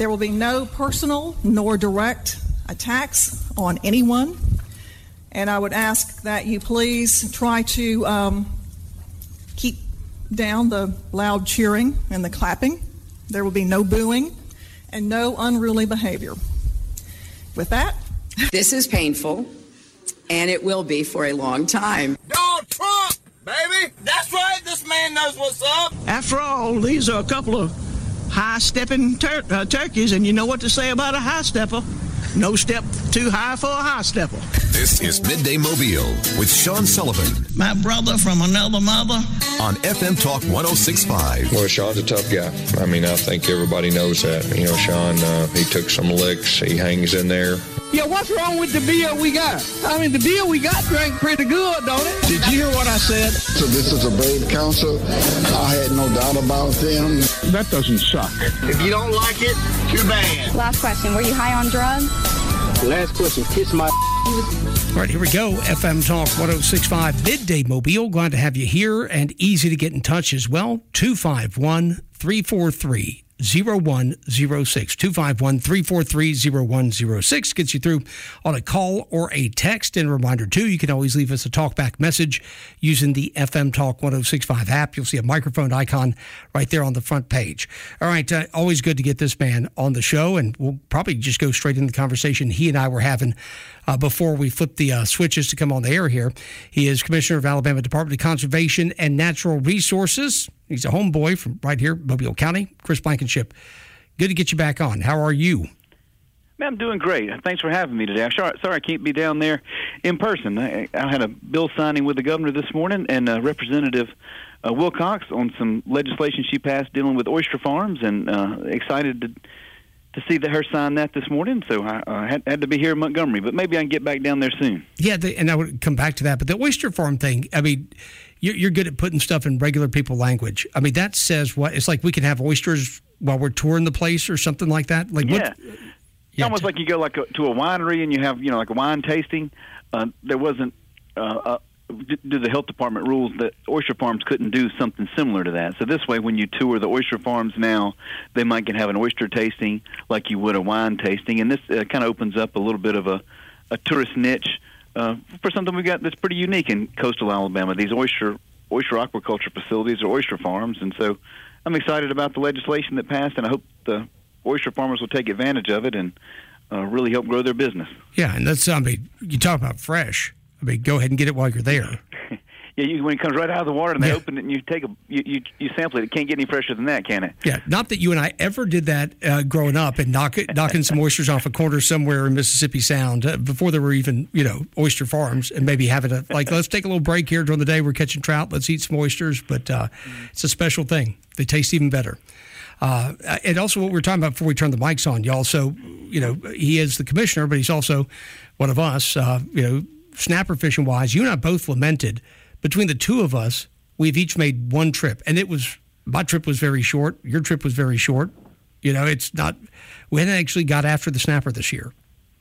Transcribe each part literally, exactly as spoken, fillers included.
There will be no personal nor direct attacks on anyone. And I would ask that you please try to um, keep down the loud cheering and the clapping. There will be no booing and no unruly behavior. With that, this is painful, and it will be for a long time. Donald Trump, baby! That's right, this man knows what's up! After all, these are a couple of high-stepping tur- uh, turkeys, and you know what to say about a high-stepper. No step too high for a high-stepper. This is Midday Mobile with Sean Sullivan. My brother from another mother. On F M Talk one oh six point five. Well, Sean's a tough guy. I mean, I think everybody knows that. You know, Sean, uh, he took some licks. He hangs in there. Yeah, what's wrong with the beer we got? I mean, the beer we got drank pretty good, don't it? Did you hear what I said? So this is a brave council. I had no doubt about them. That doesn't suck. If you don't like it, too bad. Last question. Were you high on drugs? Last question. Kiss my... All right, here we go. F M Talk one oh six point five Midday Mobile. Glad to have you here, and easy to get in touch as well. two five one, three four three, zero one zero six. two five one, three four three, zero one zero six gets you through on a call or a text. And a reminder, too, you can always leave us a talkback message using the F M Talk one oh six point five app. You'll see a microphone icon right there on the front page. All right, uh, always good to get this man on the show, and we'll probably just go straight into the conversation he and I were having uh, before we flip the uh, switches to come on the air here. He is Commissioner of Alabama Department of Conservation and Natural Resources. He's a homeboy from right here, Mobile County. Chris Blankenship, good to get you back on. How are you? Man, I'm doing great. Thanks for having me today. I'm sorry, sorry I can't be down there in person. I, I had a bill signing with the governor this morning and uh, Representative uh, Wilcox on some legislation she passed dealing with oyster farms, and uh, excited to to see that her sign that this morning. So I uh, had, had to be here in Montgomery, but maybe I can get back down there soon. Yeah, the, and I would come back to that. But the oyster farm thing, I mean, you're, you're good at putting stuff in regular people language. I mean, that says what? It's like we can have oysters while we're touring the place or something like that? Like yeah. What, It's yeah, almost t- like you go like a, to a winery and you have, you know, like a wine tasting. Uh, there wasn't, uh, uh, due to the health department rules, that oyster farms couldn't do something similar to that. So this way, when you tour the oyster farms now, they might can have an oyster tasting like you would a wine tasting. And this uh, kind of opens up a little bit of a, a tourist niche uh, for something we got that's pretty unique in coastal Alabama, these oyster oyster aquaculture facilities or oyster farms. And so I'm excited about the legislation that passed, and I hope the oyster farmers will take advantage of it and uh, really help grow their business. Yeah, and that's, I mean, you talk about fresh. I mean, go ahead and get it while you're there. Yeah, you, when it comes right out of the water and they Yeah. open it and you take a you, you you sample it, it can't get any fresher than that, can it? Yeah, not that you and I ever did that uh, growing up and knock it, knocking some oysters off a corner somewhere in Mississippi Sound uh, before there were even, you know, oyster farms, and maybe having a, like, let's take a little break here during the day. We're catching trout. Let's eat some oysters. But uh, it's a special thing. They taste even better. Uh, and also what we were talking about before we turned the mics on, y'all. So, you know, he is the commissioner, but he's also one of us, uh, you know, snapper fishing wise. You and I both lamented between the two of us, we've each made one trip, and it was, my trip was very short. Your trip was very short. You know, it's not, we hadn't actually got after the snapper this year.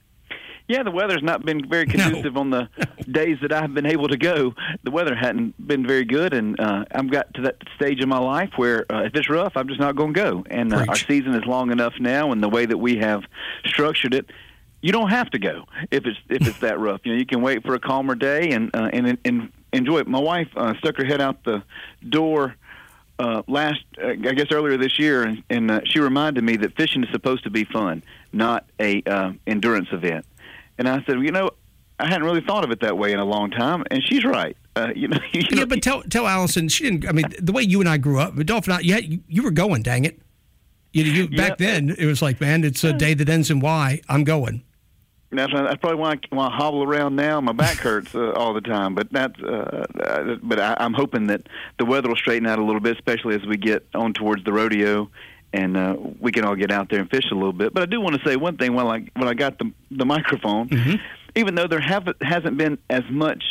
Yeah, the weather's not been very conducive No. on the days that I've been able to go. The weather hadn't been very good, and uh, I've got to that stage in my life where uh, if it's rough, I'm just not going to go. And uh, our season is long enough now, and the way that we have structured it, you don't have to go if it's if it's that rough. You know, you can wait for a calmer day and uh, and and enjoy it. My wife uh, stuck her head out the door uh, last, uh, I guess, earlier this year, and, and uh, she reminded me that fishing is supposed to be fun, not a uh, endurance event. And I said, well, you know, I hadn't really thought of it that way in a long time, and she's right. Uh, you know, you Yeah, know, but tell tell Allison, she didn't, I mean, the way you and I grew up, Adolph and I, you, had, you, you were going, dang it. You, you Back Yeah. then, it was like, man, it's a day that ends in Y, I'm going. That's, that's probably why I, why I hobble around now. My back hurts uh, all the time. But that's uh, uh, but I, I'm hoping that the weather will straighten out a little bit, especially as we get on towards the rodeo, and uh, we can all get out there and fish a little bit. But I do want to say one thing while I when I got the the microphone. Mm-hmm. Even though there have hasn't been as much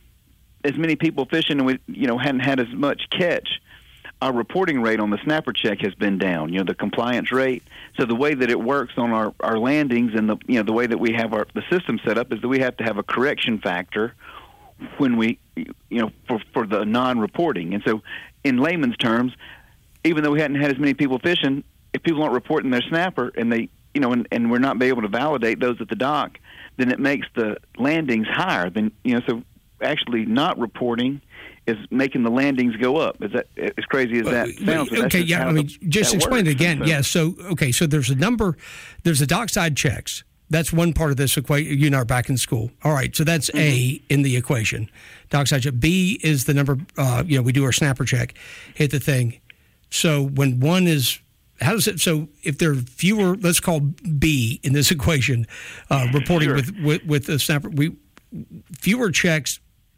as many people fishing, and we you know hadn't had as much catch, our reporting rate on the snapper check has been down, you know, the compliance rate. So the way that it works on our, our landings and the you know the way that we have our the system set up is that we have to have a correction factor when we you know for for the non-reporting. And so in layman's terms, even though we hadn't had as many people fishing, if people aren't reporting their snapper and they, you know, and, and we're not be able to validate those at the dock, then it makes the landings higher. Than you know, so actually not reporting is making the landings go up. Is that as crazy as that uh, sounds? Okay, yeah. I mean, the, just explain works. it again. So, yeah. So okay, so there's a number. There's the dockside checks. That's one part of this equation. You and I are back in school. All right, so that's mm-hmm. A in the equation. Dockside check. B is the number. Uh, you know, we do our snapper check, hit the thing. So when one is, how does it? So if there are fewer, let's call B in this equation, uh, reporting sure. with, with with the snapper, we fewer checks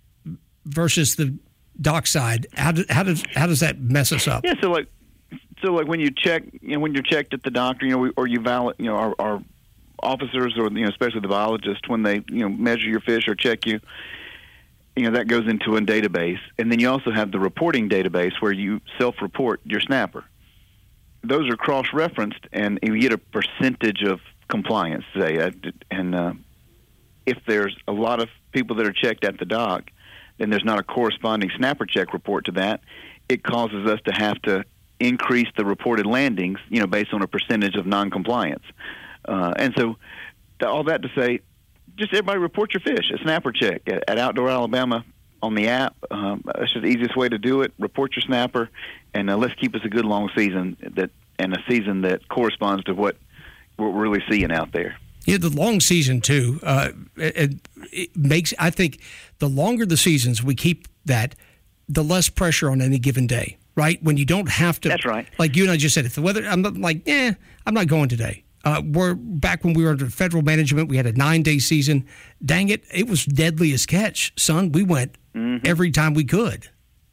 versus the dockside. How does how does how does that mess us up? Yeah. So like, so like when you check, you know, when you're checked at the doctor, you know, we, or you valid, you know, our, our officers or you know, especially the biologists, when they you know measure your fish or check you, you know that goes into a database, and then you also have the reporting database where you self-report your snapper. Those are cross-referenced, and you get a percentage of compliance, say, and uh, if there's a lot of people that are checked at the dock, then there's not a corresponding snapper check report to that. It causes us to have to increase the reported landings, you know, based on a percentage of non-compliance. Uh, and so, all that to say, just everybody report your fish, a snapper check at, at Outdoor Alabama on the app. Um, that's just the easiest way to do it. Report your snapper, and uh, let's keep us a good long season that and a season that corresponds to what we're really seeing out there. Yeah, the long season too. Uh, it, it makes I think the longer the seasons we keep that, the less pressure on any given day. Right when you don't have to. That's right. Like you and I just said, if the weather, I'm not like, eh, I'm not going today. Uh, we're back when we were under federal management. We had a nine-day season. Dang it, it was deadly as catch, son. We went mm-hmm. every time we could.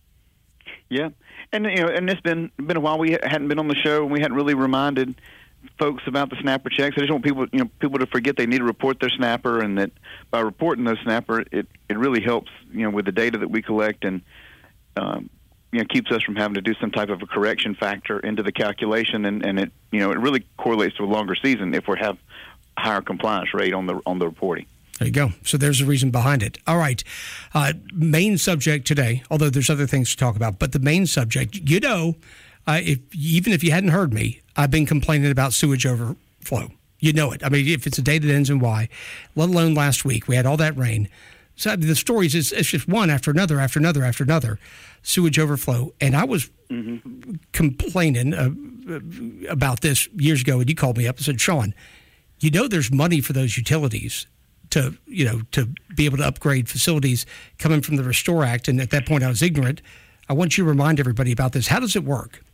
Yeah, and you know, and it's been been a while. We hadn't been on the show, and we hadn't really reminded folks about the snapper checks. I just want people, you know, people to forget they need to report their snapper, and that by reporting those snapper, it it really helps, you know, with the data that we collect, and um, you know, keeps us from having to do some type of a correction factor into the calculation, and, and it, you know, it really correlates to a longer season if we have a higher compliance rate on the on the reporting. There you go. So there's a reason behind it. All right. Uh, main subject today, although there's other things to talk about, but the main subject, you know, uh, if even if you hadn't heard me, I've been complaining about sewage overflow. You know it. I mean, if it's a day that ends in Y, let alone last week, we had all that rain. So the stories is it's just one after another, after another, after another, sewage overflow. And I was mm-hmm. complaining uh, about this years ago, and you called me up and said, Sean, you know there's money for those utilities to, you know, to be able to upgrade facilities coming from the Restore Act. And at that point, I was ignorant. I want you to remind everybody about this. How does it work?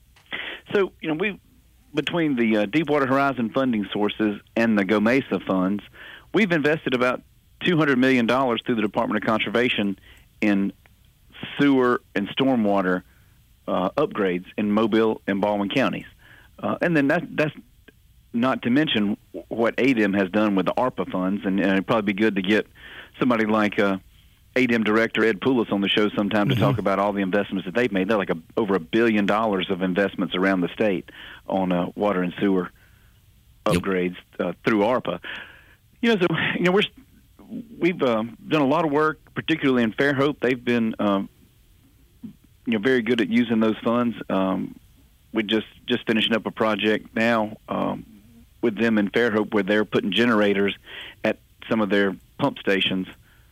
So, you know, we between the uh, Deepwater Horizon funding sources and the GOMESA funds, we've invested about two hundred million dollars through the Department of Conservation in sewer and stormwater uh, upgrades in Mobile and Baldwin counties. Uh, and then that, that's not to mention what A D E M has done with the ARPA funds, and, and it'd probably be good to get somebody like uh, A D E M Director Ed Poulos on the show sometime to mm-hmm. talk about all the investments that they've made. They're like a, over a billion dollars of investments around the state on uh, water and sewer upgrades uh, through ARPA. You know, so you know we're we've uh, done a lot of work, particularly in Fairhope. They've been um, you know very good at using those funds. Um, we're just just finishing up a project now um, with them in Fairhope, where they're putting generators at some of their pump stations.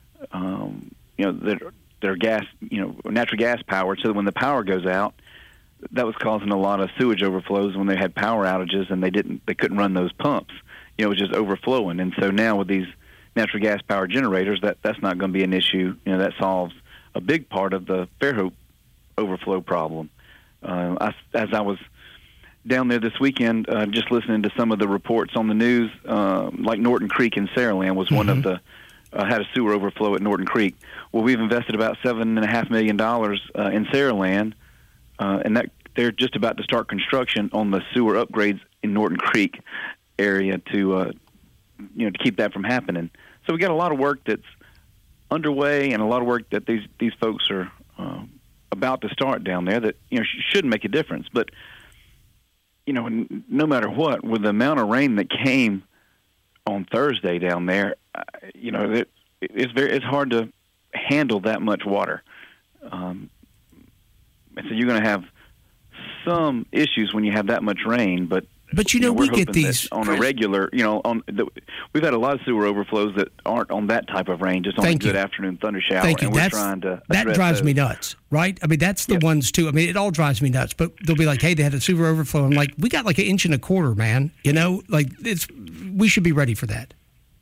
Um, you know, that are, that are gas, you know, natural gas powered, so that when the power goes out, that was causing a lot of sewage overflows when they had power outages and they didn't, they couldn't run those pumps. You know, it was just overflowing. And so now with these natural gas powered generators, that that's not going to be an issue. You know, that solves a big part of the Fairhope overflow problem. Uh, I, as I was down there this weekend, uh, just listening to some of the reports on the news, uh, like Norton Creek in Saraland was mm-hmm. one of the uh, had a sewer overflow at Norton Creek. Well, we've invested about seven and a half million dollars uh, in Saraland, uh, and that they're just about to start construction on the sewer upgrades in Norton Creek area to uh, you know to keep that from happening. So we got a lot of work that's underway, and a lot of work that these these folks are uh, about to start down there that you know should make a difference. But you know, no matter what, with the amount of rain that came on Thursday down there, uh, you know, it, it's very it's hard to handle that much water. Um, and so you're going to have some issues when you have that much rain, but But you know, you know we we're get hoping these that on Chris, a regular. You know, on the, we've had a lot of sewer overflows that aren't on that type of rain, just on Thank a good you. afternoon thunder shower. Thank you. And we're That's, trying to that address drives those. me nuts, right? I mean, that's the Yep. ones too. I mean, it all drives me nuts. But they'll be like, "Hey, they had a sewer overflow." I'm like, "We got like an inch and a quarter, man. You know, like it's we should be ready for that."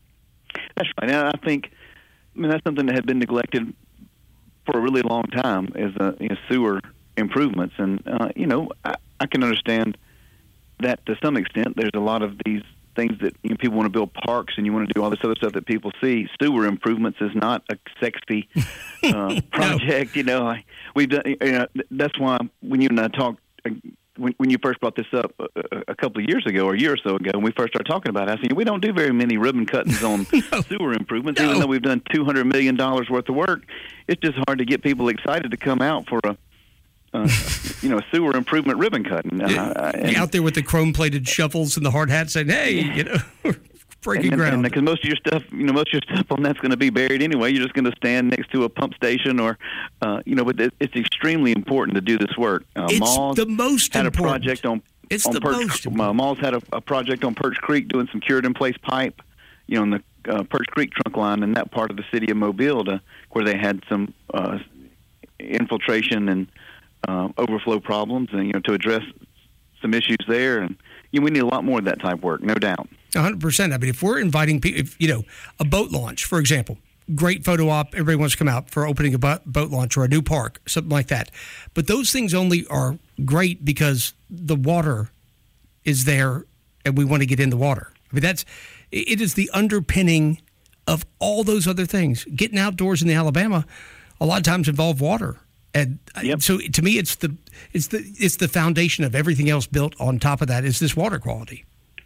That's right. And I think, I mean, that's something that had been neglected for a really long time is uh, you know, sewer improvements. And, uh, you know, I, I can understand that to some extent. There's a lot of these things that you know, people want to build parks and you want to do all this other stuff that people see. Sewer improvements is not a sexy uh, project. No. You know, I, we've done, you know, that's why when you and I talked, uh, When, when you first brought this up a, a couple of years ago or a year or so ago, when we first started talking about it, I said, we don't do very many ribbon cuttings on no. sewer improvements, no. even though we've done two hundred million dollars worth of work. It's just hard to get people excited to come out for a, uh, you know, a sewer improvement ribbon cutting. Uh, and, out there with the chrome-plated shovels and the hard hat saying, hey, you know, breaking and, ground. Because most of your stuff, you know, most of your stuff on that's going to be buried anyway. You're just going to stand next to a pump station, or, uh, you know. But it, it's extremely important to do this work. Uh, it's Malls the most had important. a project on. It's on the Perch, most. Uh, Malls had a, a project on Perch Creek doing some cured in place pipe, you know, in the uh, Perch Creek trunk line in that part of the city of Mobile, to, where they had some uh, infiltration and uh, overflow problems, and you know, to address some issues there. And you know, we need a lot more of that type of work, no doubt. one hundred percent. I mean, if we're inviting people, if, you know, a boat launch, for example, great photo op, everybody wants to come out for opening a boat launch or a new park, something like that. But those things only are great because the water is there and we want to get in the water. I mean, that's, it is the underpinning of all those other things. Getting outdoors in the Alabama a lot of times involve water. And yep. so to me, it's the, it's the, it's the foundation of everything else built on top of that is this water quality.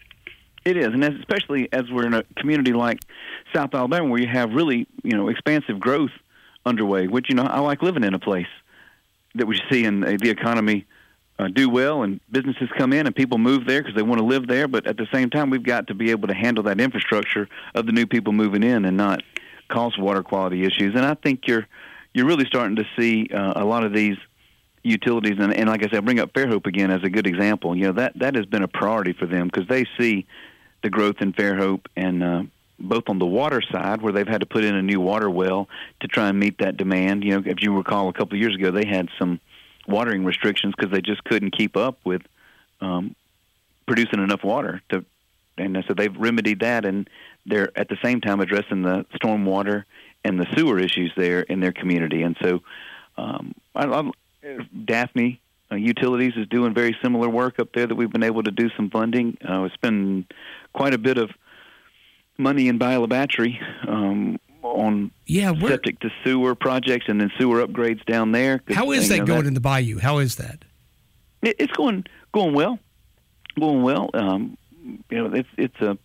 It is, and as, especially as we're in a community like South Alabama, where you have really, you know, expansive growth underway. Which, you know, I like living in a place that we see in the economy uh, do well, and businesses come in and people move there because they want to live there. But at the same time, we've got to be able to handle that infrastructure of the new people moving in and not cause water quality issues. And I think you're you're really starting to see uh, a lot of these utilities, and, and like I said, I bring up Fairhope again as a good example. You know, that that has been a priority for them because they see the growth in Fairhope, and uh, both on the water side, where they've had to put in a new water well to try and meet that demand. You know, if you recall, a couple of years ago, they had some watering restrictions because they just couldn't keep up with um, producing enough water. To, and so they've remedied that, and they're at the same time addressing the storm water and the sewer issues there in their community. And so um, I, I, Daphne uh, Utilities is doing very similar work up there that we've been able to do some funding. Uh, it's been quite a bit of money in Bayou La Battery um, on yeah, septic to sewer projects and then sewer upgrades down there. How is that know, going that, in the Bayou? How is that? It, it's going going well, going well. Um, you know, it's it's a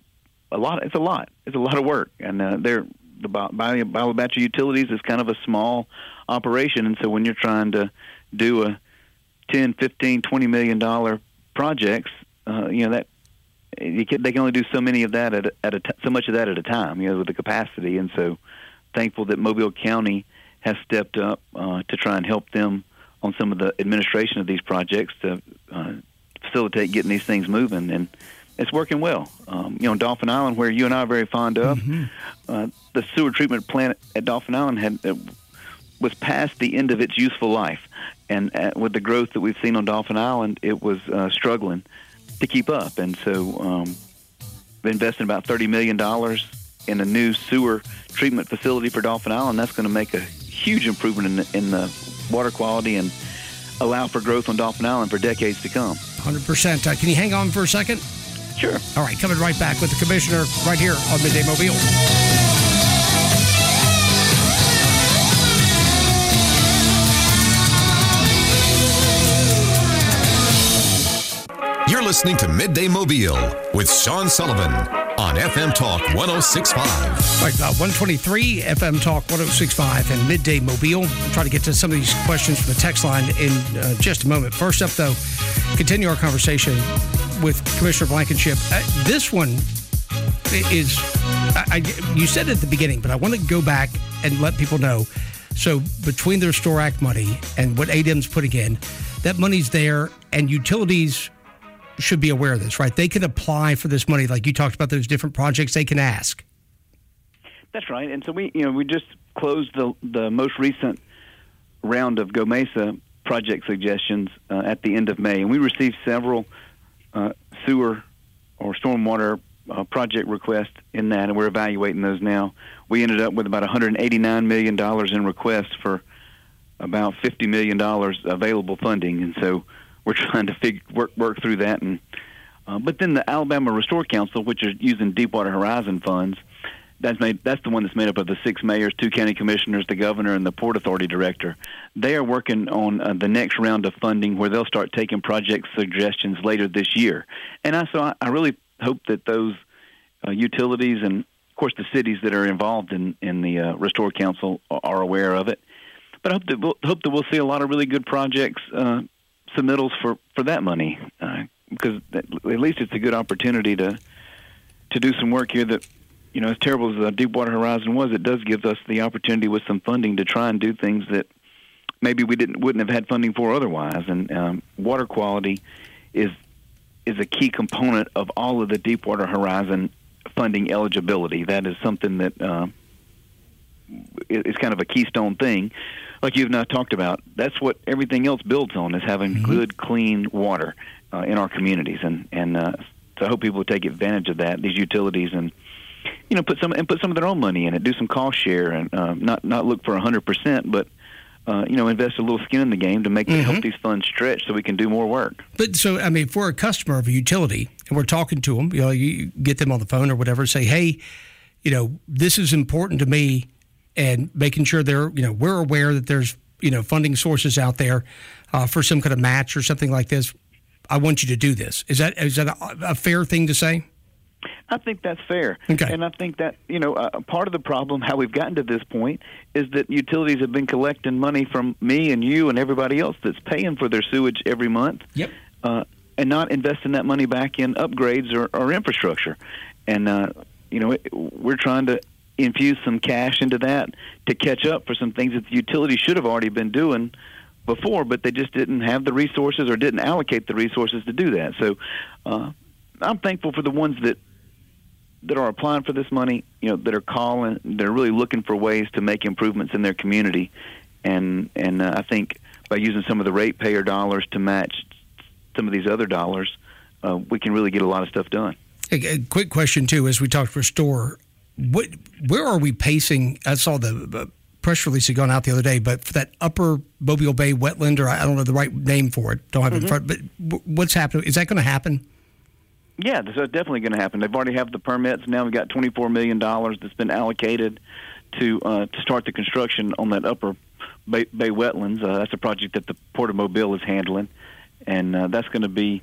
a lot. It's a lot. It's a lot of work, and uh, they're the Bayou La Battery Utilities is kind of a small operation, and so when you're trying to do a ten, fifteen, twenty million dollar projects, uh, you know that you can, they can only do so many of that at a, at a t- so much of that at a time, you know, with the capacity. And so, thankful that Mobile County has stepped up uh, to try and help them on some of the administration of these projects to uh, facilitate getting these things moving, and it's working well. Um, you know, Dauphin Island, where you and I are very fond of, mm-hmm. uh, the sewer treatment plant at Dauphin Island had. Uh, was past the end of its useful life, and uh, with the growth that we've seen on Dauphin Island, it was uh, struggling to keep up. And so, um, we're investing about thirty million dollars in a new sewer treatment facility for Dauphin Island. That's going to make a huge improvement in the, in the water quality and allow for growth on Dauphin Island for decades to come. one hundred percent. Uh, can you hang on for a second? Sure. All right, coming right back with the commissioner right here on Midday Mobile. You're listening to Midday Mobile with Sean Sullivan on F M Talk one oh six point five. Right, about one twenty-three F M Talk one oh six point five and Midday Mobile. I'll try to get to some of these questions from the text line in uh, just a moment. First up, though, continue our conversation with Commissioner Blankenship. Uh, this one is, I, I, you said it at the beginning, but I want to go back and let people know So between the Restore Act money and what A D M's putting in, that money's there, and utilities should be aware of this, right? They can apply for this money, like you talked about those different projects. They can ask. That's right. And so we, you know, we just closed the the most recent round of Go Mesa project suggestions uh, at the end of May, and we received several uh, sewer or stormwater uh, project requests in that, and we're evaluating those now. We ended up with about one hundred eighty-nine million dollars in requests for about fifty million dollars available funding, and so we're trying to fig- work work through that. And uh, but then the Alabama Restore Council, which is using Deepwater Horizon funds, that's made that's the one that's made up of the six mayors, two county commissioners, the governor, and the Port Authority director. They are working on uh, the next round of funding, where they'll start taking project suggestions later this year. And I so I, I really hope that those uh, utilities and, of course, the cities that are involved in in the uh, Restore Council are aware of it. But I hope that we'll, hope that we'll see a lot of really good projects. Uh, submittals for, for that money, uh, because at least it's a good opportunity to to do some work here that, you know, as terrible as uh, Deepwater Horizon was, it does give us the opportunity with some funding to try and do things that maybe we didn't wouldn't have had funding for otherwise. And um, water quality is is a key component of all of the Deepwater Horizon funding eligibility. That is something that uh, is kind of a keystone thing. Like you've now talked about, that's what everything else builds on, is having mm-hmm. good, clean water uh, in our communities, and and uh, so I hope people will take advantage of that. These utilities, and you know, put some and put some of their own money in it, do some cost share, and uh, not not look for a hundred percent, but uh, you know, invest a little skin in the game to make mm-hmm. help these funds stretch so we can do more work. But so I mean, if we're a customer of a utility and we're talking to them, you know, you get them on the phone or whatever, say, hey, you know, this is important to me. And making sure they're, you know, we're aware that there's, you know, funding sources out there uh, for some kind of match or something like this. I want you to do this. Is that is that a, a fair thing to say? I think that's fair. Okay. And I think that, you know, uh, part of the problem, how we've gotten to this point, is that utilities have been collecting money from me and you and everybody else that's paying for their sewage every month. Yep. Uh, and not investing that money back in upgrades or, or infrastructure. And, uh, you know, it, we're trying to infuse some cash into that to catch up for some things that the utility should have already been doing before, but they just didn't have the resources or didn't allocate the resources to do that. So uh, I'm thankful for the ones that that are applying for this money, you know, that are calling, they're really looking for ways to make improvements in their community. And and uh, I think by using some of the ratepayer dollars to match some of these other dollars, uh, we can really get a lot of stuff done. A, a quick question, too, as we talked Restore. What, where are we pacing? I saw the press release had gone out the other day, but for that upper Mobile Bay wetland, or I don't know the right name for it, don't have it mm-hmm. in front, but what's happening? Is that going to happen? Yeah, that's definitely going to happen. They've already have the permits. Now we've got twenty-four million dollars that's been allocated to uh, to start the construction on that upper Bay, Bay wetlands. Uh, that's a project that the Port of Mobile is handling, and uh, that's going to be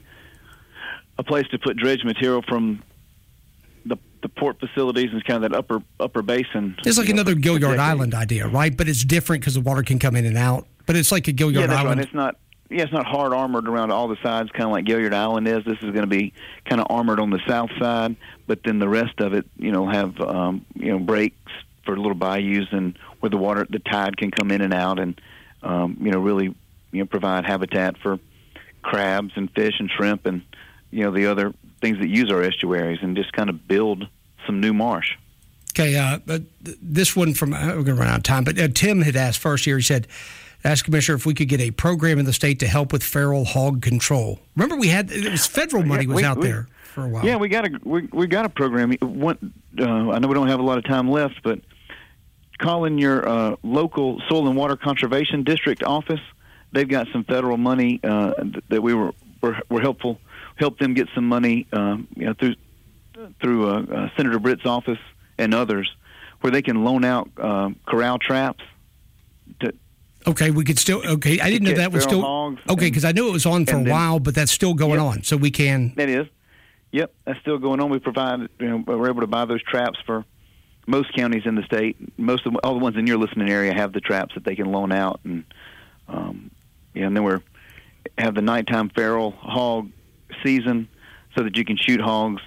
a place to put dredge material from the the port facilities and kind of that upper upper basin. It's like know, another Gilliard Island idea, right? But it's different because the water can come in and out. But it's like a Gilliard yeah, that's Island. Right. It's not. Yeah, it's not hard armored around all the sides, kind of like Gilliard Island is. This is going to be kind of armored on the south side, but then the rest of it, you know, have um, you know breaks for little bayous and where the water, the tide can come in and out, and um, you know really you know provide habitat for crabs and fish and shrimp and you know the other things that use our estuaries, and just kind of build some new marsh. Okay, uh, but this one from uh, we're going to run out of time, but uh, Tim had asked first here. He said, asked Commissioner if we could get a program in the state to help with feral hog control. Remember, we had it was federal money yeah, was we, out we, there for a while. Yeah, we got a we, we got a program. One, uh, I know we don't have a lot of time left, but call in your uh, local soil and water conservation district office. They've got some federal money uh, that we were were, were helpful help them get some money um, you know through through uh, uh, Senator Britt's office and others, where they can loan out uh, corral traps to. Okay, we could still. Okay, I didn't know that was still. Okay, because I knew it was on for a then, while, but that's still going yep, on. So we can. That is. Yep, that's still going on. We provide. You know, we're able to buy those traps for most counties in the state. Most of all the ones in your listening area have the traps that they can loan out, and um, yeah, and then we're have the nighttime feral hog season, so that you can shoot hogs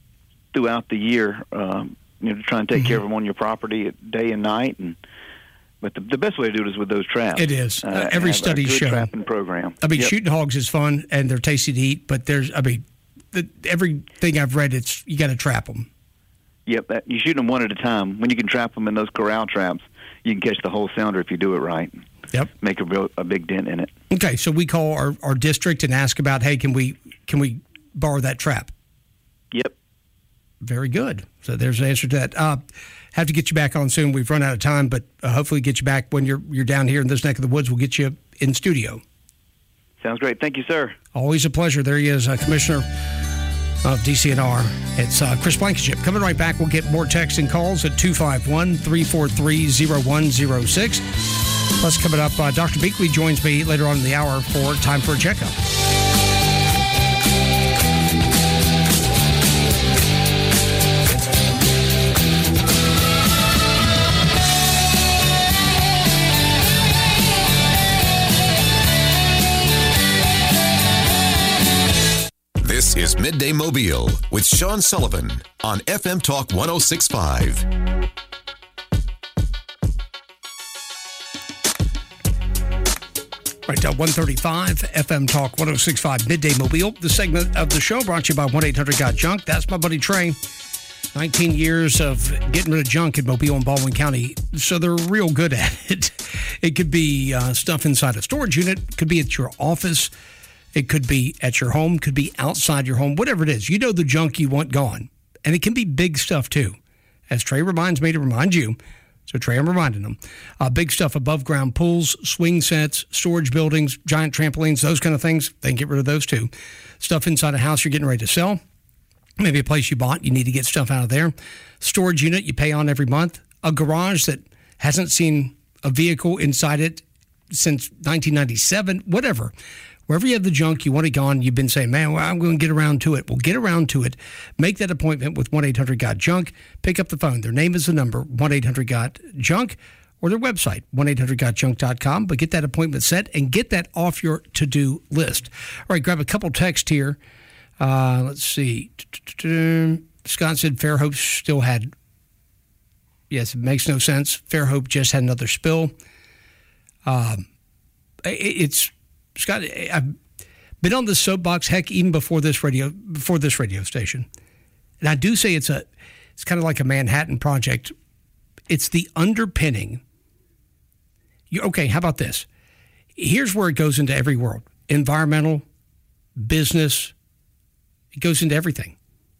throughout the year. Um, you know, to try and take mm-hmm. care of them on your property at day and night, and But the, the best way to do it is with those traps. It is. Uh, Uh, every have a study's good shown. trapping program. I mean, Yep. shooting hogs is fun and they're tasty to eat, but there's, I mean, the, everything I've read, it's you got to trap them. Yep, that, you shoot them one at a time. When you can trap them in those corral traps, you can catch the whole sounder if you do it right. Yep. Make a real a big dent in it. Okay, so we call our, our district and ask about, hey, can we can we borrow that trap? Yep. Very good. So there's an answer to that. Uh, have to get you back on soon. We've run out of time, but uh, hopefully get you back when you're you're down here in this neck of the woods. We'll get you in studio. Sounds great. Thank you, sir. Always a pleasure. There he is, uh, Commissioner of D C N R. It's uh, Chris Blankenship. Coming right back, we'll get more texts and calls at two five one, three four three, zero one zero six. Plus, coming up, uh, Doctor Beakley joins me later on in the hour for Time for a Checkup. This is Midday Mobile with Sean Sullivan on F M Talk one oh six point five. Right, uh, one thirty-five, F M Talk one oh six point five, Midday Mobile. The segment of the show brought to you by one eight hundred got junk. That's my buddy Trey. nineteen years of getting rid of junk in Mobile and Baldwin County, so they're real good at it. It could be uh, stuff inside a storage unit, could be at your office, it could be at your home, could be outside your home, whatever it is. You know the junk you want gone. And it can be big stuff too, as Trey reminds me to remind you. So, Trey, I'm reminding them. Uh, big stuff, above ground pools, swing sets, storage buildings, giant trampolines, those kind of things. They can get rid of those too. Stuff inside a house you're getting ready to sell. Maybe a place you bought, you need to get stuff out of there. Storage unit you pay on every month. A garage that hasn't seen a vehicle inside it since nineteen ninety-seven, whatever. Wherever you have the junk, you want it gone, you've been saying, man, well, I'm going to get around to it. Well, get around to it. Make that appointment with one eight hundred got junk. Pick up the phone. Their name is the number, one eight hundred got junk, or their website, one eight hundred got junk dot com. But get that appointment set and get that off your to-do list. All right, grab a couple texts here. Uh, let's see. Scott said Fairhope still had, yes, it makes no sense. Fairhope just had another spill. Um, it's, Scott, I've been on this soapbox, heck, even before this radio, before this radio station. And I do say it's a, it's kind of like a Manhattan Project. It's the underpinning. You, okay, how about this? Here's where it goes into every world. Environmental, business, it goes into everything.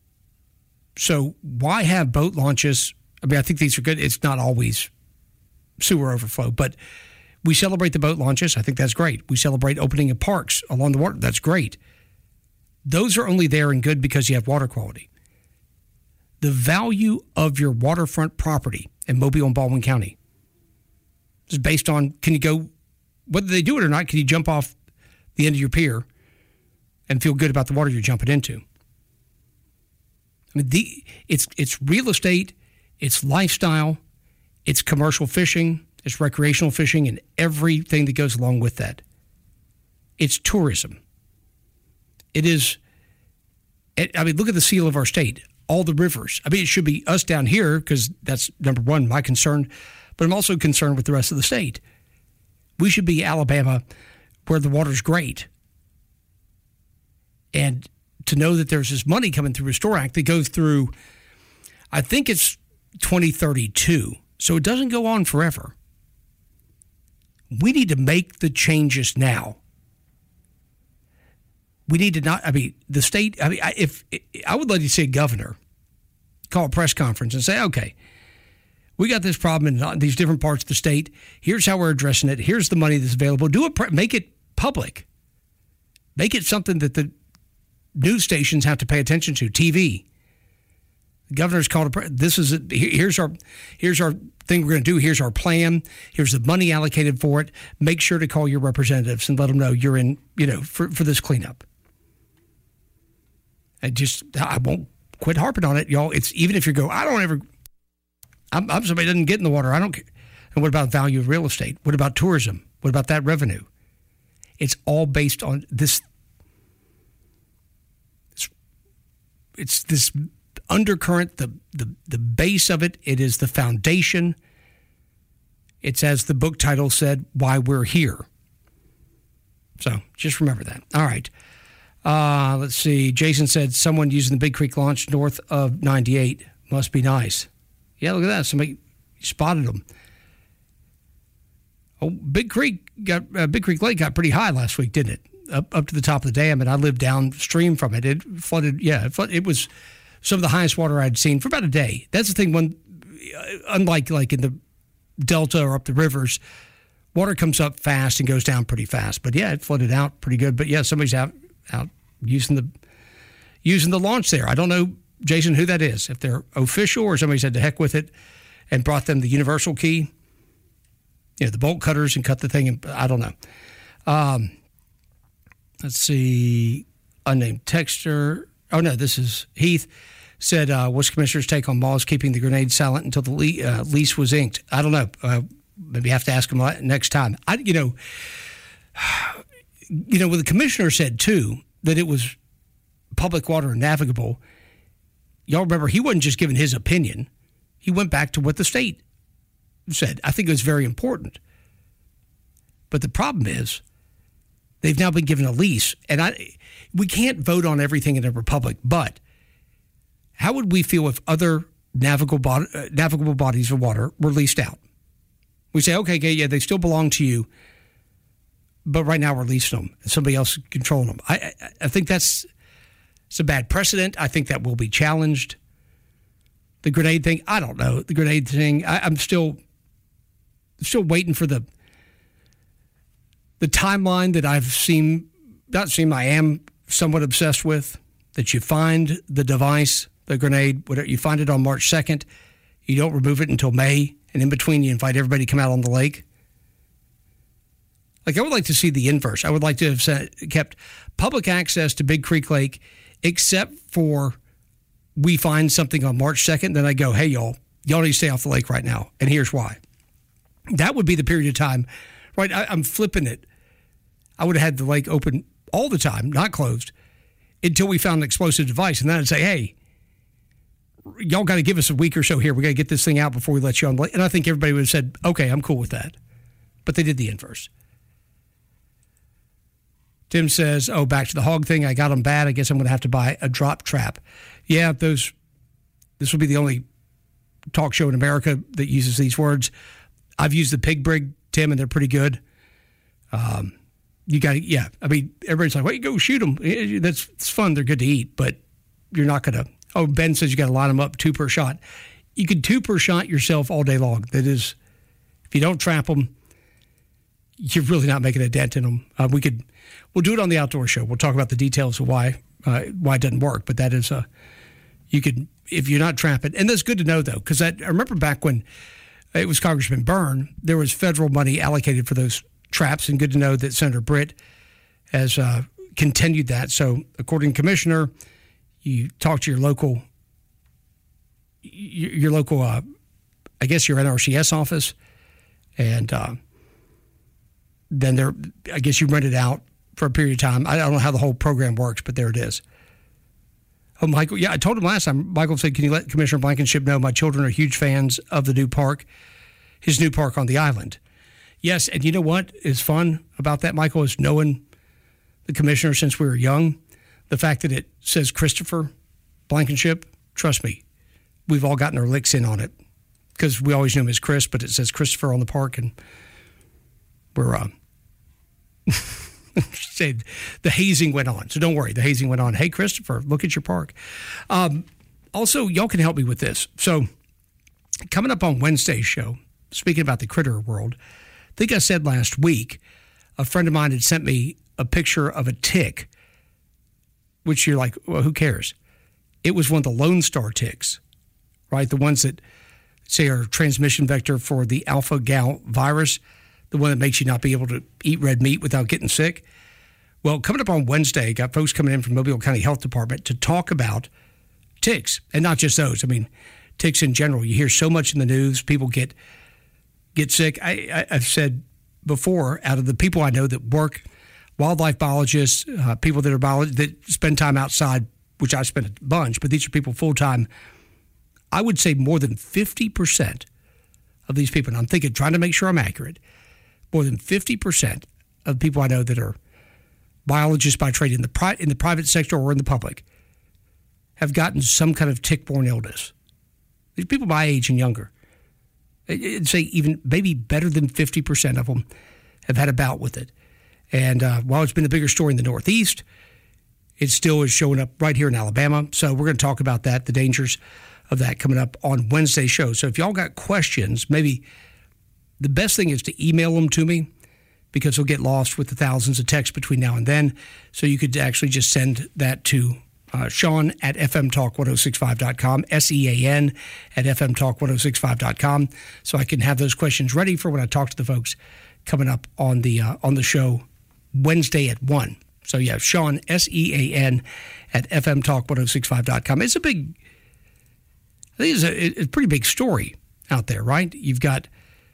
So why have boat launches? I mean, I think these are good. It's not always sewer overflow, but we celebrate the boat launches. I think that's great. We celebrate opening of parks along the water. That's great. Those are only there and good because you have water quality. The value of your waterfront property in Mobile and Baldwin County is based on, can you go, whether they do it or not, can you jump off the end of your pier and feel good about the water you're jumping into? I mean, the, it's it's real estate, it's lifestyle, it's commercial fishing, it's recreational fishing, and everything that goes along with that. It's tourism. It is, I mean, look at the seal of our state, all the rivers. I mean, it should be us down here because that's, number one, my concern, but I'm also concerned with the rest of the state. We should be Alabama where the water's great. And to know that there's this money coming through Restore Act that goes through, I think it's twenty thirty-two, so it doesn't go on forever. We need to make the changes now. We need to not, I mean, the state, I mean, if I would like to see a governor call a press conference and say, okay, we got this problem in these different parts of the state. Here's how we're addressing it. Here's the money that's available. Do it, make it public. Make it something that the news stations have to pay attention to. T V. The governor's called a, this is a, here's our here's our thing we're going to do. Here's our plan. Here's the money allocated for it. Make sure to call your representatives and let them know you're in, you know, for, for this cleanup. I just, I won't quit harping on it, y'all. It's even if you go, I don't ever, I'm, I'm somebody that doesn't get in the water. I don't care. And what about value of real estate? What about tourism? What about that revenue? It's all based on this. It's, it's this undercurrent, the, the, the base of it. It is the foundation. It's, as the book title said, Why We're Here. So just remember that. All right. Uh, let's see. Jason said someone using the Big Creek launch north of ninety-eight. Must be nice. Yeah, look at that. Somebody spotted them. Oh, Big Creek got uh, Big Creek Lake got pretty high last week, didn't it? Up up to the top of the dam, and I lived downstream from it. It flooded. Yeah, it, flooded, it was some of the highest water I'd seen for about a day. That's the thing. When unlike like in the Delta or up the rivers, water comes up fast and goes down pretty fast. But yeah, it flooded out pretty good. But yeah, somebody's out out using the using the launch there. I don't know, Jason, who that is. If they're official or somebody said to heck with it and brought them the universal key, you know, the bolt cutters and cut the thing. And I don't know. Um, let's see. Unnamed texter. Oh no, this is Heath. Said, uh, what's Commissioner's take on Moss keeping the grenade silent until the le- uh, lease was inked? I don't know. Uh, maybe have to ask him next time. I, you know, you know, what the Commissioner said too, that it was public water and navigable. Y'all remember, he wasn't just giving his opinion. He went back to what the state said. I think it was very important. But the problem is, they've now been given a lease, and I, we can't vote on everything in a republic, but how would we feel if other navigable, bod- uh, navigable bodies of water were leased out? We say, okay, okay, yeah, they still belong to you, but right now we're leasing them, and somebody else is controlling them. I, I, I think that's it's a bad precedent. I think that will be challenged. The grenade thing, I don't know. The grenade thing, I, I'm still still waiting for the the timeline that I've seen, not seen, I am somewhat obsessed with, that you find the device, the grenade, whatever, you find it on March second, you don't remove it until May, and in between you invite everybody to come out on the lake. Like, I would like to see the inverse. I would like to have set, kept public access to Big Creek Lake, except for we find something on March second, then I go, hey, y'all, y'all need to stay off the lake right now, and here's why. That would be the period of time, right? I, I'm flipping it. I would have had the lake open all the time, not closed, until we found an explosive device. And then I'd say, hey, y'all got to give us a week or so here. We got to get this thing out before we let you on the lake. And I think everybody would have said, okay, I'm cool with that. But they did the inverse. Tim says, oh, back to the hog thing. I got them bad. I guess I'm going to have to buy a drop trap. Yeah, those. This will be the only talk show in America that uses these words. I've used the pig brig, Tim, and they're pretty good. Um, you got to, yeah. I mean, everybody's like, well, you go shoot them. That's it's fun. They're good to eat, but you're not going to. Oh, Ben says you got to line them up two per shot. You could two per shot yourself all day long. That is, if you don't trap them, you're really not making a dent in them. Uh, we could, we'll do it on the outdoor show. We'll talk about the details of why uh, why it doesn't work. But that is, uh, you could, if you're not trapping, and that's good to know though, because I remember back when it was Congressman Byrne, there was federal money allocated for those traps, and good to know that Senator Britt has uh, continued that. So, according to Commissioner, you talk to your local, your, your local, uh, I guess your N R C S office, and uh, then there, I guess you rent it out for a period of time. I don't know how the whole program works, but there it is. Oh, Michael, yeah, I told him last time. Michael said, can you let Commissioner Blankenship know my children are huge fans of the new park, his new park on the island. Yes, and you know what is fun about that, Michael, is knowing the commissioner since we were young. The fact that it says Christopher Blankenship, trust me, we've all gotten our licks in on it because we always knew him as Chris, but it says Christopher on the park, and we're uh, said the hazing went on. So don't worry, the hazing went on. Hey, Christopher, look at your park. Um, also, y'all can help me with this. So coming up on Wednesday's show, speaking about the critter world, I think I said last week, a friend of mine had sent me a picture of a tick, which you're like, well, who cares? It was one of the Lone Star ticks, right? The ones that say are transmission vector for the alpha-gal virus, the one that makes you not be able to eat red meat without getting sick. Well, coming up on Wednesday, got folks coming in from Mobile County Health Department to talk about ticks, and not just those. I mean, ticks in general. You hear so much in the news. People get get sick. I, I, I've said before, out of the people I know that work, wildlife biologists, uh, people that are biologists, that spend time outside, which I spend a bunch, but these are people full-time, I would say more than fifty percent of these people, and I'm thinking, trying to make sure I'm accurate, more than fifty percent of people I know that are biologists by trade in the pri- in the private sector or in the public have gotten some kind of tick-borne illness. These people my age and younger, I'd say even maybe better than fifty percent of them have had a bout with it. And uh, while it's been a bigger story in the Northeast, it still is showing up right here in Alabama. So we're going to talk about that, the dangers of that, coming up on Wednesday's show. So if y'all got questions, maybe the best thing is to email them to me, because they'll get lost with the thousands of texts between now and then. So you could actually just send that to uh, Sean at f m talk one oh six five dot com, S E A N at f m talk one oh six five dot com, so I can have those questions ready for when I talk to the folks coming up on the uh, on the show Wednesday at one. So, yeah, Sean, S E A N, at f m talk one oh six five dot com. It's a big, I think it's a, it's a pretty big story out there, right? You've got,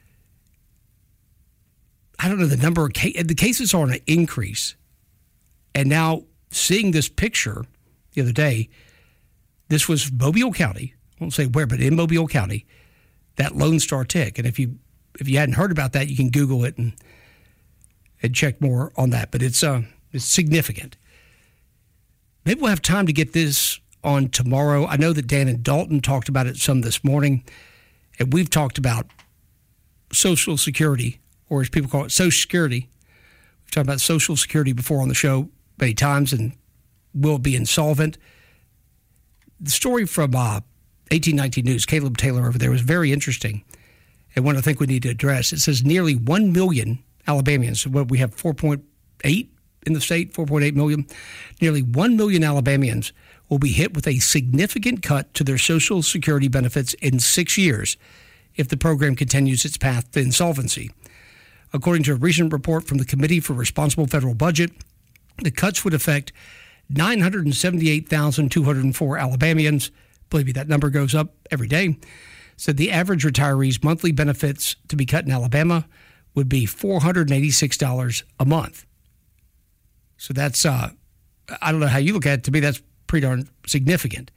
I don't know the number of cases, the cases are on an increase. And now seeing this picture the other day, this was Mobile County. I won't say where, but in Mobile County, that Lone Star tick. And if you if you hadn't heard about that, you can Google it and and check more on that. But it's uh it's significant. Maybe we'll have time to get this on tomorrow. I know that Dan and Dalton talked about it some this morning, and we've talked about Social Security, or as people call it, Social Security. We've talked about Social Security before on the show many times, and will it be insolvent? The story from uh, eighteen nineteen News, Caleb Taylor over there, was very interesting, and one I think we need to address. It says nearly one million Alabamians, what we have four point eight in the state, four point eight million, nearly one million Alabamians will be hit with a significant cut to their Social Security benefits in six years if the program continues its path to insolvency. According to a recent report from the Committee for Responsible Federal Budget, the cuts would affect nine hundred seventy-eight thousand two hundred four Alabamians. Believe me, that number goes up every day. Said the average retiree's monthly benefits to be cut in Alabama would be four hundred eighty-six dollars a month. So that's, uh, I don't know how you look at it. To me, that's pretty darn significant.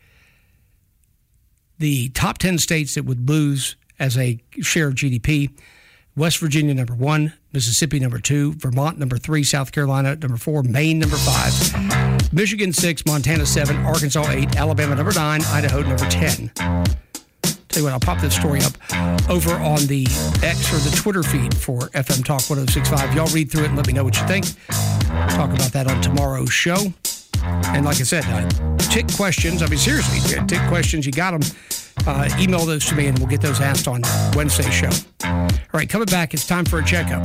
The top ten states that would lose as a share of G D P: West Virginia, number one; Mississippi, number two; Vermont, number three; South Carolina, number four; Maine, number five; Michigan, six; Montana, seven; Arkansas, eight; Alabama, number nine; Idaho, number ten. Tell you what, I'll pop this story up over on the X or the Twitter feed for F M Talk one oh six five. Y'all read through it and let me know what you think. Talk about that on tomorrow's show. And like I said, uh, tick questions. I mean, seriously, tick questions. You got them. Uh, email those to me and we'll get those asked on Wednesday's show. All right, coming back, it's time for a checkup.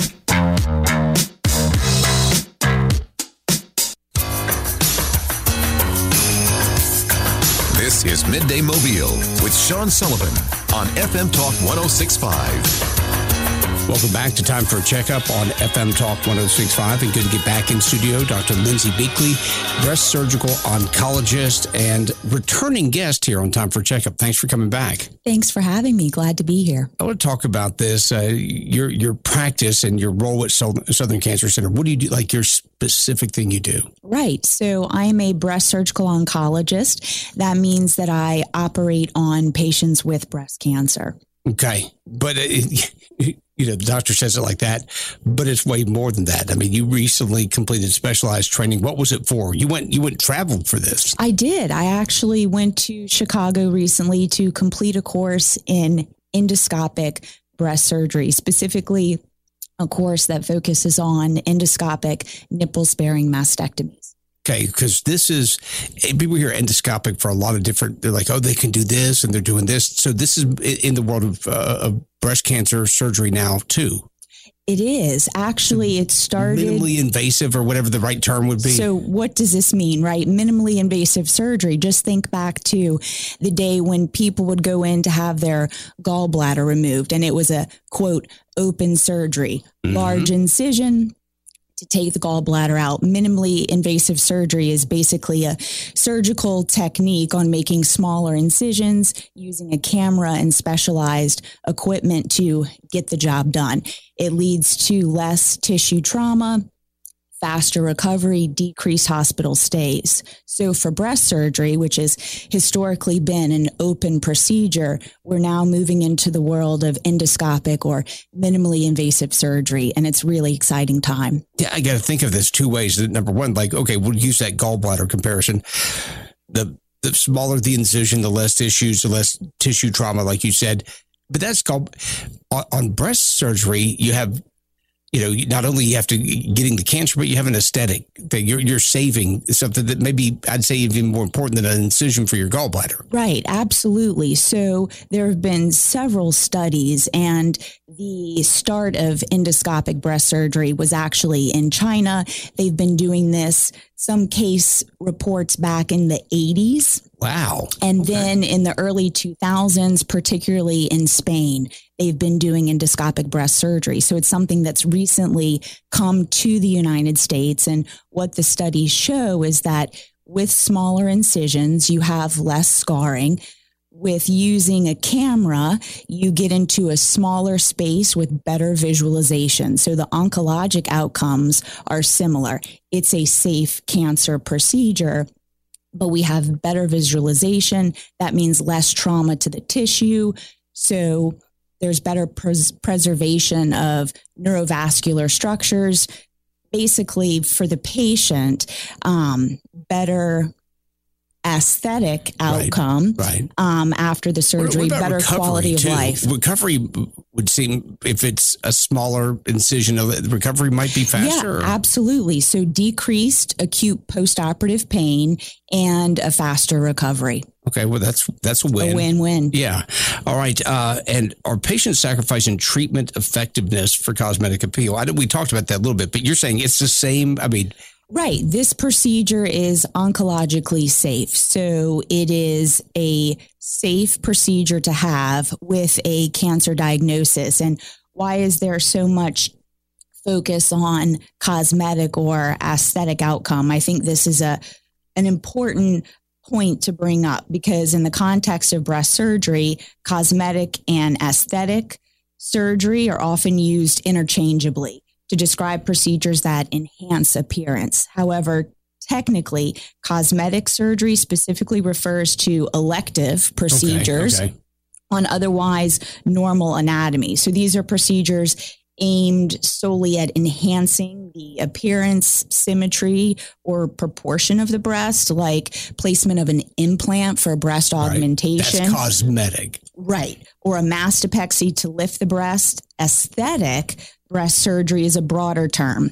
This is Midday Mobile with Sean Sullivan on F M Talk one oh six point five. Welcome back to Time for a Checkup on F M Talk one oh six point five. And good to get back in studio. Doctor Lindsay Beakley, breast surgical oncologist and returning guest here on Time for a Checkup. Thanks for coming back. Thanks for having me. Glad to be here. I want to talk about this, uh, your your practice and your role at Southern Cancer Center. What do you do, like your specific thing you do? Right. So I am a breast surgical oncologist. That means that I operate on patients with breast cancer. Okay. But it, you know, the doctor says it like that, but it's way more than that. I mean, you recently completed specialized training. What was it for? You went, you went traveled for this. I did. I actually went to Chicago recently to complete a course in endoscopic breast surgery, specifically a course that focuses on endoscopic nipple-sparing mastectomies. Okay, because this is, people hear endoscopic for a lot of different, they're like, oh, they can do this and they're doing this. So this is in the world of, uh, of breast cancer surgery now, too. It is. Actually, it started... Minimally invasive or whatever the right term would be. So what does this mean, right? Minimally invasive surgery. Just think back to the day when people would go in to have their gallbladder removed, and it was a, quote, open surgery. Mm-hmm. Large incision to take the gallbladder out. Minimally invasive surgery is basically a surgical technique on making smaller incisions using a camera and specialized equipment to get the job done. It leads to less tissue trauma, faster recovery, decreased hospital stays. So for breast surgery, which has historically been an open procedure, we're now moving into the world of endoscopic or minimally invasive surgery, and it's really exciting time. Yeah, I got to think of this two ways. Number one, like, okay, we'll use that gallbladder comparison. The the smaller the incision, the less tissues, the less tissue trauma, like you said. But that's called, on, on breast surgery, you have, you know, not only you have to getting the cancer, but you have an aesthetic that you're you're saving something that maybe I'd say even more important than an incision for your gallbladder. Right, absolutely. So there have been several studies, and the start of endoscopic breast surgery was actually in China. They've been doing this, some case reports back in the eighties. Wow. And okay. then in the early two thousands, particularly in Spain, they've been doing endoscopic breast surgery. So it's something that's recently come to the United States. And what the studies show is that with smaller incisions, you have less scarring. With using a camera, you get into a smaller space with better visualization. So the oncologic outcomes are similar. It's a safe cancer procedure, but we have better visualization. That means less trauma to the tissue. So there's better pres- preservation of neurovascular structures. Basically, for the patient, um, better aesthetic outcome right, right. Um, after the surgery, what, what better quality of too? life. Recovery would seem, if it's a smaller incision, the recovery might be faster. Yeah, absolutely. So decreased acute postoperative pain and a faster recovery. Okay, well, that's that's a win. A win-win. Yeah. All right. Uh, and are patients sacrificing treatment effectiveness for cosmetic appeal? I know we talked about that a little bit, but you're saying it's the same. I mean, right. This procedure is oncologically safe. So it is a safe procedure to have with a cancer diagnosis. And why is there so much focus on cosmetic or aesthetic outcome? I think this is a an important point to bring up, because in the context of breast surgery, cosmetic and aesthetic surgery are often used interchangeably to describe procedures that enhance appearance. However, technically, cosmetic surgery specifically refers to elective procedures okay, okay. on otherwise normal anatomy. So these are procedures aimed solely at enhancing the appearance, symmetry, or proportion of the breast, like placement of an implant for breast right. augmentation. That's cosmetic. Right. Or a mastopexy to lift the breast. Aesthetic breast surgery is a broader term.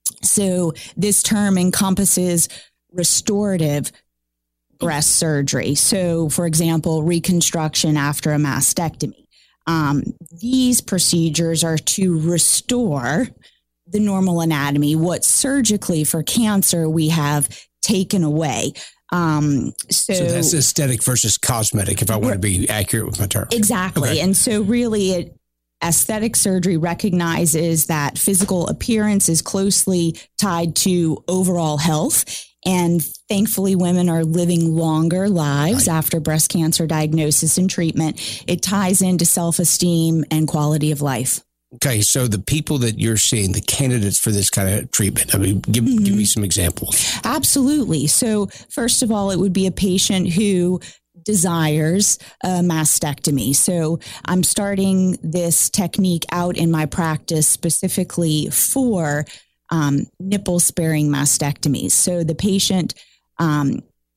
So this term encompasses restorative breast surgery. So, for example, reconstruction after a mastectomy. Um, these procedures are to restore the normal anatomy, what surgically for cancer we have taken away. Um, so, so that's aesthetic versus cosmetic, if I want to be accurate with my term. Exactly. Okay. And so really it, aesthetic surgery recognizes that physical appearance is closely tied to overall health. And thankfully, women are living longer lives right. after breast cancer diagnosis and treatment. It ties into self-esteem and quality of life. Okay, so the people that you're seeing, the candidates for this kind of treatment, I mean, give, mm-hmm. give me some examples. Absolutely. So first of all, it would be a patient who desires a mastectomy. So I'm starting this technique out in my practice specifically for um, nipple sparing mastectomies. So the patient, um,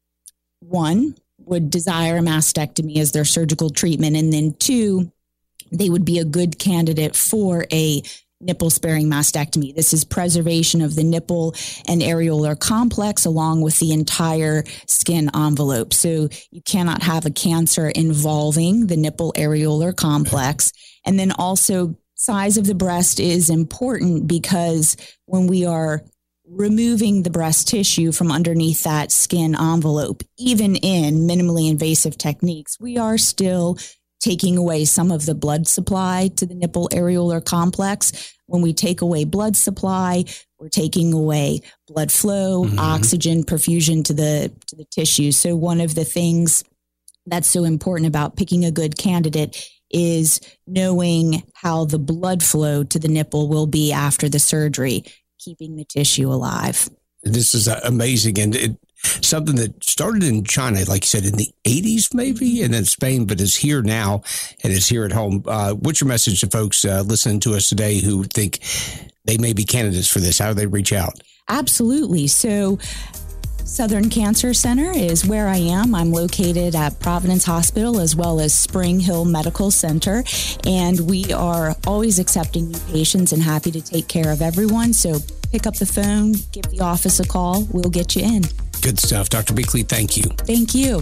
one, would desire a mastectomy as their surgical treatment. And then two, they would be a good candidate for a nipple sparing mastectomy. This is preservation of the nipple and areolar complex along with the entire skin envelope. So you cannot have a cancer involving the nipple areolar complex. And then also size of the breast is important because when we are removing the breast tissue from underneath that skin envelope, even in minimally invasive techniques, we are still taking away some of the blood supply to the nipple areolar complex. When we take away blood supply, we're taking away blood flow, mm-hmm. oxygen, perfusion to the to the tissue. So one of the things that's so important about picking a good candidate is knowing how the blood flow to the nipple will be after the surgery. keeping the tissue alive. This is amazing. And it, something that started in China, like you said, in the eighties, maybe, and then Spain, but is here now and is here at home. Uh, what's your message to folks uh, listening to us today who think they may be candidates for this? How do they reach out? Absolutely. So Southern Cancer Center is where I am. I'm located at Providence Hospital as well as Spring Hill Medical Center, and we are always accepting new patients and happy to take care of everyone. So pick up the phone, give the office a call. We'll get you in. Good stuff. Doctor Beakley, thank you. Thank you.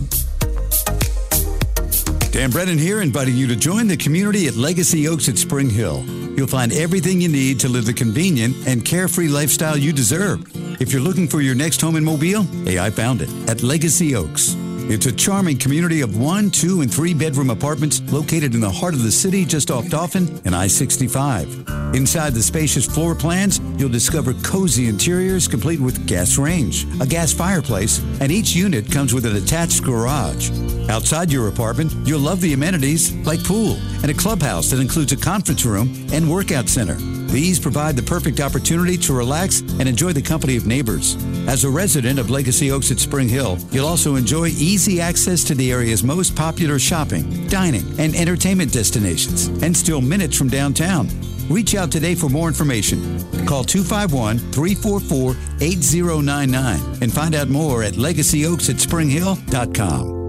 Dan Brennan here, inviting you to join the community at Legacy Oaks at Spring Hill. You'll find everything you need to live the convenient and carefree lifestyle you deserve. If you're looking for your next home in Mobile, hey, I found it at Legacy Oaks. It's a charming community of one, two, and three bedroom apartments located in the heart of the city just off Dauphin and I sixty-five. Inside the spacious floor plans, you'll discover cozy interiors complete with gas range, a gas fireplace, and each unit comes with an attached garage. Outside your apartment, you'll love the amenities like pool and a clubhouse that includes a conference room and workout center. These provide the perfect opportunity to relax and enjoy the company of neighbors. As a resident of Legacy Oaks at Spring Hill, you'll also enjoy easy access to the area's most popular shopping, dining, and entertainment destinations, and still minutes from downtown. Reach out today for more information. Call two five one, three four four, eight zero nine nine and find out more at legacy oaks at spring hill dot com.